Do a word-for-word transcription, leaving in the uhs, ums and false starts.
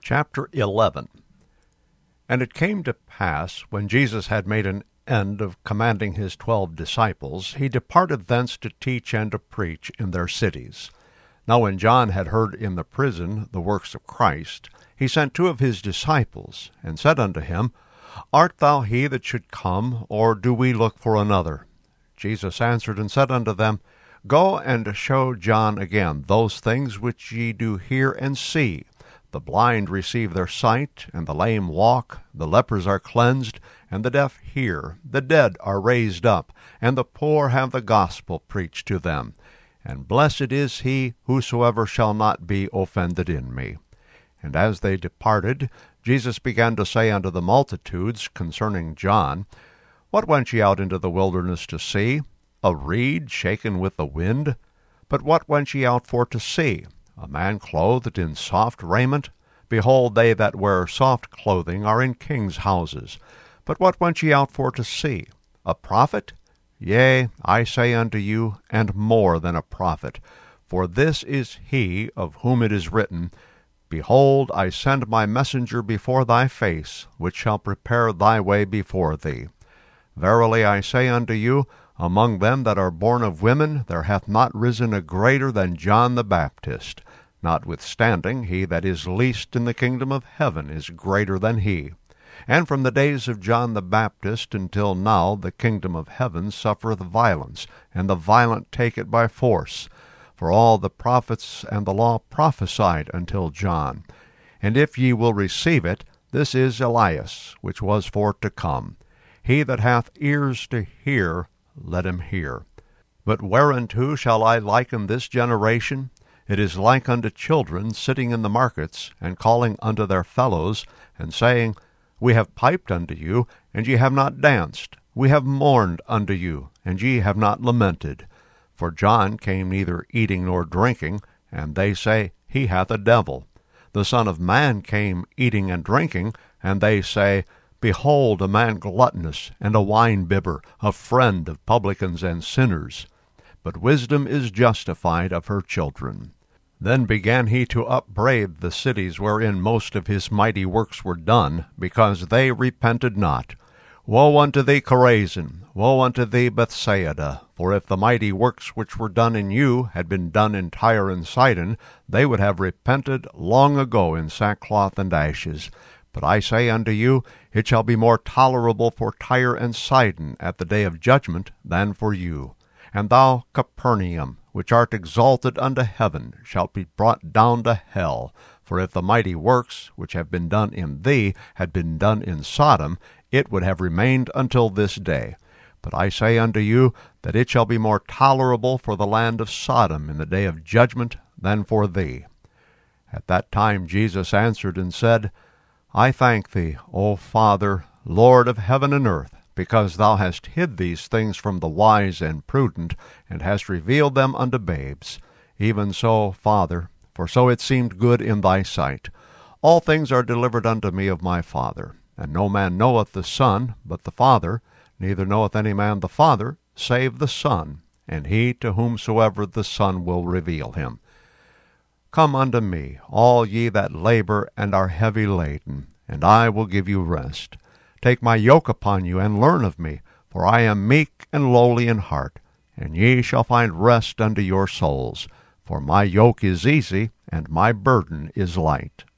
Chapter eleven. And it came to pass, when Jesus had made an end of commanding his twelve disciples, he departed thence to teach and to preach in their cities. Now when John had heard in the prison the works of Christ, he sent two of his disciples, and said unto him, Art thou he that should come, or do we look for another? Jesus answered and said unto them, Go and show John again those things which ye do hear and see. The blind receive their sight, and the lame walk, the lepers are cleansed, and the deaf hear, the dead are raised up, and the poor have the gospel preached to them. And blessed is he whosoever shall not be offended in me. And as they departed, Jesus began to say unto the multitudes concerning John, What went ye out into the wilderness to see? A reed shaken with the wind? But what went ye out for to see? A man clothed in soft raiment? Behold, they that wear soft clothing are in kings' houses. But what went ye out for to see? A prophet? Yea, I say unto you, and more than a prophet. For this is he of whom it is written, Behold, I send my messenger before thy face, which shall prepare thy way before thee. Verily I say unto you, among them that are born of women there hath not risen a greater than John the Baptist. Notwithstanding, he that is least in the kingdom of heaven is greater than he. And from the days of John the Baptist until now the kingdom of heaven suffereth violence, and the violent take it by force. For all the prophets and the law prophesied until John. And if ye will receive it, this is Elias, which was for to come. He that hath ears to hear, let him hear. But whereunto shall I liken this generation? It is like unto children sitting in the markets, and calling unto their fellows, and saying, We have piped unto you, and ye have not danced. We have mourned unto you, and ye have not lamented. For John came neither eating nor drinking, and they say, He hath a devil. The Son of Man came eating and drinking, and they say, Behold, a man gluttonous, and a wine-bibber, a friend of publicans and sinners. But wisdom is justified of her children. Then began he to upbraid the cities wherein most of his mighty works were done, because they repented not. Woe unto thee, Chorazin! Woe unto thee, Bethsaida! For if the mighty works which were done in you had been done in Tyre and Sidon, they would have repented long ago in sackcloth and ashes. But I say unto you, it shall be more tolerable for Tyre and Sidon at the day of judgment than for you. And thou, Capernaum, which art exalted unto heaven, shalt be brought down to hell. For if the mighty works which have been done in thee had been done in Sodom, it would have remained until this day. But I say unto you, that it shall be more tolerable for the land of Sodom in the day of judgment than for thee. At that time Jesus answered and said, I thank thee, O Father, Lord of heaven and earth, because thou hast hid these things from the wise and prudent, and hast revealed them unto babes. Even so, Father, for so it seemed good in thy sight. All things are delivered unto me of my Father. And no man knoweth the Son, but the Father, neither knoweth any man the Father, save the Son, and he to whomsoever the Son will reveal him. Come unto me, all ye that labor and are heavy laden, and I will give you rest. Take my yoke upon you, and learn of me, for I am meek and lowly in heart, and ye shall find rest unto your souls. For my yoke is easy, and my burden is light.